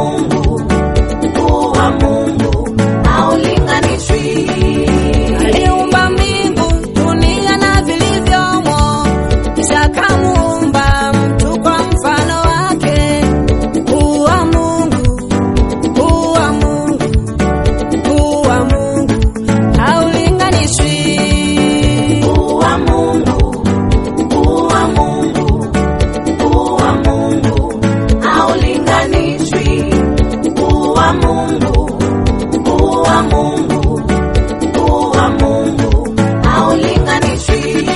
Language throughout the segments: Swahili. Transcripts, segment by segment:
Mungu, ukuu wa Mungu haulinganishwi. Aliumba mbingu, dunia na vilivyomo, kisha akamuumba mtu kwa mfano wake. Ukuu wa Mungu, ukuu wa Mungu, ukuu wa Mungu haulinganishwi. Ukuu wa Mungu, ukuu wa Mungu, ukuu wa Mungu haulinganishwi. Ukuu wa Mungu, ukuu wa Mungu, ukuu wa Mungu haulinganishwi.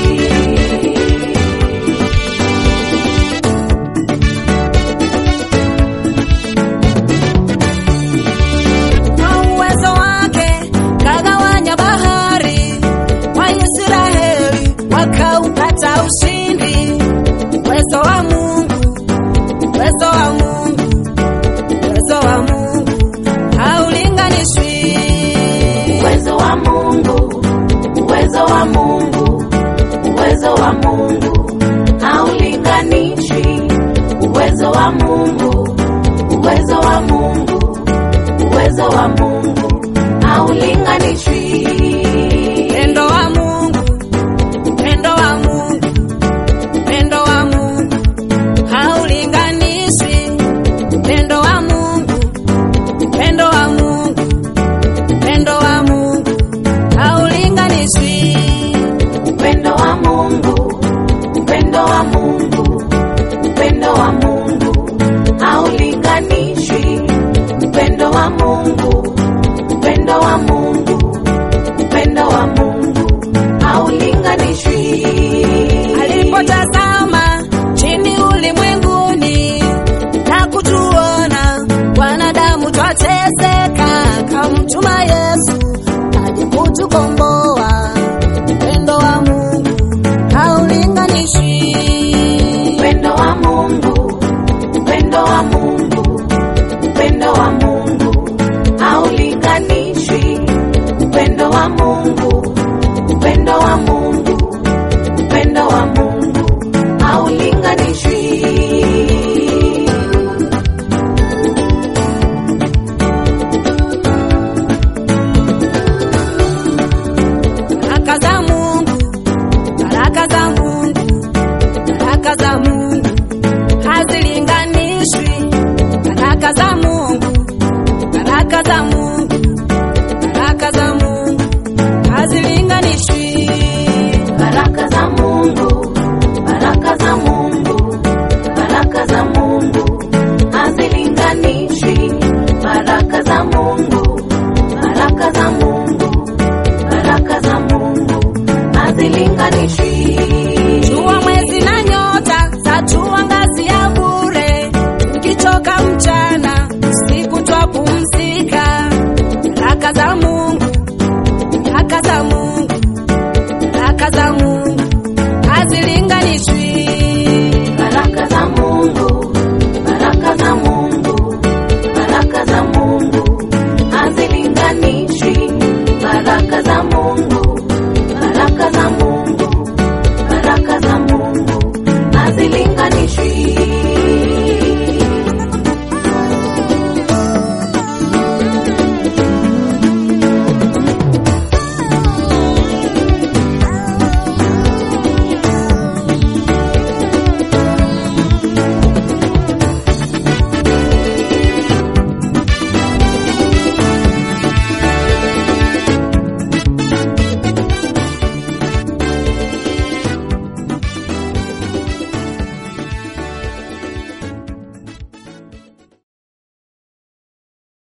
Kwa uwezo wake kagawanya bahari, Waisraeli wakaupata ushindi. Uwezo wa Mungu, uwezo wa Mungu, uwezo wa Mungu haulinganishwi. Uwezo wa Mungu, uwezo wa Mungu, uwezo wa Mungu haulinganishwi. Uwezo wa Mungu, uwezo wa Mungu, uwezo wa Mungu haulinganishwi. Upendo wa Mungu, upendo wa Mungu, upendo wa Mungu haulinganishwi. Upendo wa Mungu, upendo wa Mungu, upendo wa Mungu haulinganishwi. Upendo wa Mungu, upendo wa Mungu, upendo wa Mungu haulinganishwi. Upendo wa Mungu, upendo wa Mungu, upendo wa Mungu haulinganishwi. Alipotazama chini ulimwenguni na kutuona wanadamu twateseka, akamtuma Yesu aje kutukomboa. Upendo wa Mungu haulinganishwi. Upendo wa Mungu, upendo wa Mungu, upendo wa Mungu haulinganishwi. Upendo wa Mungu, upendo wa Mungu, upendo wa Mungu haulinganishwi. Baraka za Mungu, baraka za Mungu, baraka za Mungu hazilinganishwi. Baraka za Mungu, baraka za Mungu, baraka za Mungu hazilinganishwi. Baraka za Mungu, baraka za Mungu, baraka za Mungu hazilinganishwi. Baraka za Mungu, baraka za Mungu, baraka za Mungu hazilinganishwi. Jua, mwezi na nyota zatuangazia bure, tukichoka mchana usiku twapumzika. Baraka za Mungu, baraka za Mungu, baraka za Mungu hazilinganishwi. Baraka za Mungu, baraka za Mungu, baraka za Mungu hazilinganishwi. Baraka za Mungu, baraka za Mungu, baraka za Mungu hazilinganishwi.